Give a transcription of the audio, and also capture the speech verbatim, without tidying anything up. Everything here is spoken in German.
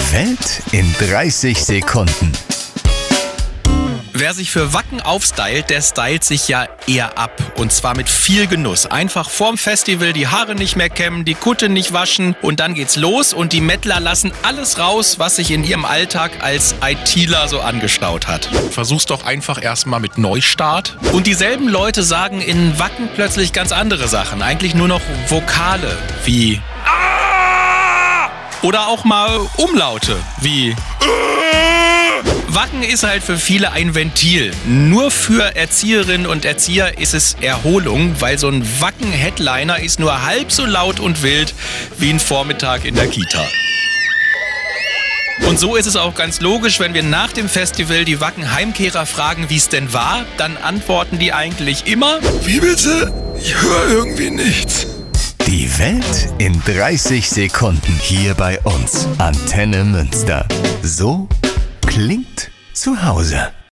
Die Welt in dreißig Sekunden. Wer sich für Wacken aufstylt, der stylt sich ja eher ab. Und zwar mit viel Genuss. Einfach vorm Festival die Haare nicht mehr kämmen, die Kutte nicht waschen und dann geht's los und die Mettler lassen alles raus, was sich in ihrem Alltag als ITler so angestaut hat. Versuch's doch einfach erstmal mit Neustart. Und dieselben Leute sagen in Wacken plötzlich ganz andere Sachen. Eigentlich nur noch Vokale wie Ah! Oder auch mal Umlaute wie Wacken ist halt für viele ein Ventil. Nur für Erzieherinnen und Erzieher ist es Erholung, weil so ein Wacken-Headliner ist nur halb so laut und wild wie ein Vormittag in der Kita. Und so ist es auch ganz logisch, wenn wir nach dem Festival die Wacken-Heimkehrer fragen, wie es denn war, dann antworten die eigentlich immer: Wie bitte? Ich höre irgendwie nichts. Die Welt in dreißig Sekunden hier bei uns. Antenne Münster. So klingt zu Hause.